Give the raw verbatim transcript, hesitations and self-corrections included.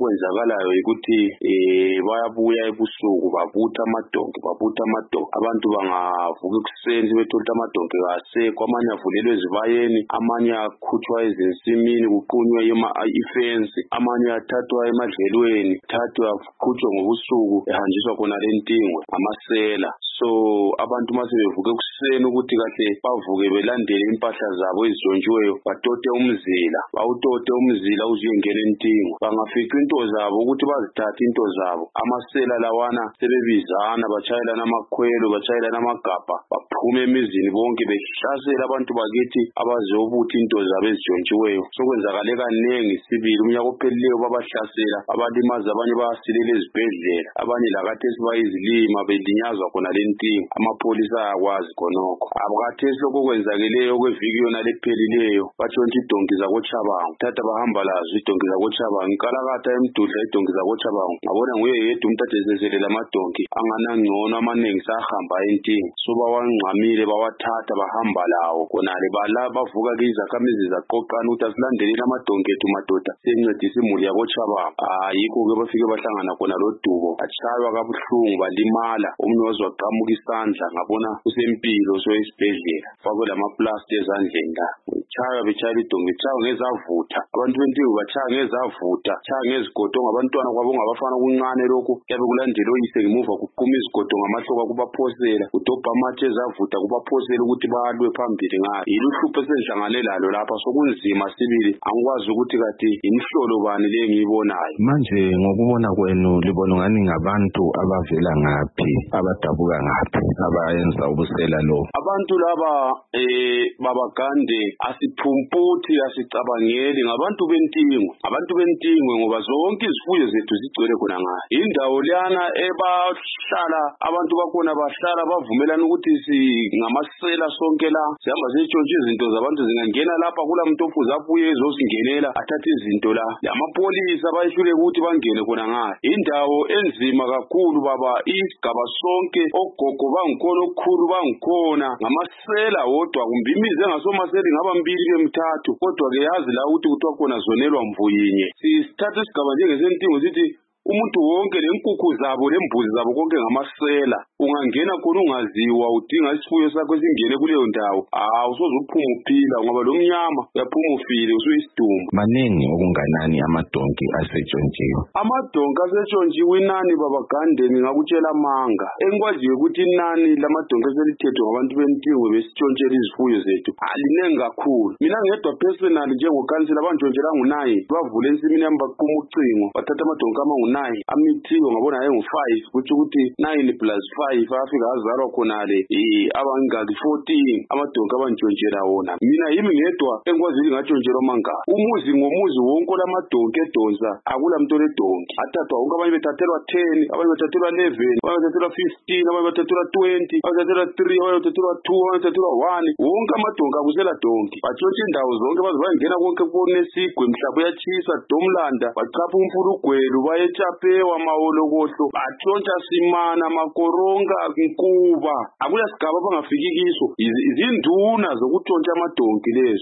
okwenzakalayo ukuthi eh bayabuya ebusuku babutha amadonki babutha amadonki abantu bangavuka ekuseni bethola amadonki kasekho amanye avulelwe ezibayeni amanye akhutshwa ezinsimini kuqunywe ifence amanye athathwa emadlelweni thathwa akhutshwe ngobusuku ehanjiswa khona lentingwe amasela. So abantu mase bevuka ekuseni ukuthi kahle bavuke belandele impahla zabo ezitshontshiweyo batote umzila bawutote umzila uzuyengena entingwe bangafika into zabo ukuthi bazithathe into zabo amasela lawana sebebizana bachayelana amakhwelo bachayelana amagabha baphume emizini bonke behlasela abantu bakithi abazobutha into zabo ezitshontshiweyo. Sokwenzakale kanengi sibili umnyaka ophelileyo babahlasela abalimaza abanye bayasilela ezibhedlela abanye lakathesi bayizilima belinyazwa khona lentingo amapolisa ayakwazi khonokho. Abakathesi lokho kwenzakeleyo kweviki yona lephelileyo batshontsha idonki zakoChabangu thatha bahamba lazo idonki zakoChabangu inkalakatha emdudla idonki zakoChabangu ngabona nguye yedwa umuntu adezeselela amadonki anganangcono amanengi sahamba entingo so bawangxamile bawathatha bahamba lawo khonale bala bavuka kizakhamizi zaqoqana ukuthi asilandeleni amadonki ethu madoda sencedisa imuli yakoChabangu. Ayikho ke bafike bahlangana khona lodubo atshaywa kabuhlungu balimala omunye wazwaqamuka isandla ngabona usempilo so esibhedlela fakwe lamaplasta ezandleni la chaya bechayela idonki chaya ngezavutha abantu bentingo bachaya ngezavutha chaya ngezigodo ngabantwana kwabo ngabafana kuncane lokho kuyabe kulandela oyise ngemuva kuqhuma izigodo ngamahloka kubaphosela udobha amatshe ezavutha kubaphosela ukuthi balwe phambili ngayo. Yiluhlupho esenhlangane lalo lapha sokunzima sibili angikwazi ukuthi kati imhlolo bani le ngiyibonayo. Manje ngokubona kwenu libona ngani ngabantu abavela ngaphi abadabuka ngaphi abayenza ubusela lo? Abantu laba eh babagande asiphumputhi asicabangeli ngabantu bentingo abantu bentingo ngoba zonke izifuyo zethu zigcwele khona ngayo indawo lana ebahlala abantu bakhona bahlala bavumelana ukuthi singamasela sonke la sihamba sitshontshe izinto zabantu zingangena lapha kula muntu ofuze abuye ezosingenela athathe izinto la amapolisa bayihlule ukuthi bangene khona ngayo indawo enzima kakhulu baba isigaba sonke ogogo bangikhona okukhulu bangikhona ngamasela wodwa kumbe imizi engasomasela ngaba mbili bemthathu kodwa ke yazi la ukuthi kuthiwa khona zonelwa mvuyinye sisithatha isigaba njengesentingo sithi umuntu wonke lenkukhu zabo lembuzi zabo konke ngamasela ungangena khona ungaziwa udinga isifuyo sakho singene kuleyo ndawo awusoze uphuma uphila ngoba lo mnyama uyaphuma ufile usuyisidumbu. Maningi okunganani amadonki asetshontshiwe? Amadonki asetshontshiwe inani babagande ngakutshela manga engikwaziyo ukuthi inani lamadonki aselithethwe ngabantu bentingo besitshontshela izifuyo zethu alinengi kakhulu. Mina ngedwa personal njengokansila abantshontshela ngunayi bavule ensimini yami baqhuma ucingo bathatha amadonki amangu nine amithiyo ngabona ayengu five kuthi ukuthi nine plus five afika azalwa khonale eh abangaki fourteen amadonki abantshontshela wona. Mina yimi ngedwa engikwazi ukuthi ngatshontshelwa manga umuzi ngomuzi wonke lamadonki edonsa akula muntu ledonki athathwa wonke abanye bethathelwa ten abanye bethathelwa eleven abanye bethathelwa fifteen abanye bethathelwa twenty abanye bethathelwa three abanye bethathelwa two abanye bethathelwa one wonke amadonki akusela donki batshontsha indawo zonke baze bayengena konke kubona esigwe mhlaba uyachisa domlanda bachapha umfurugwelu baye chapewa mawolokohlo batshontsha simana makoronga nkuba akula sigaba bangafiki kiso izinduna zokutshontsha amadonki lezo.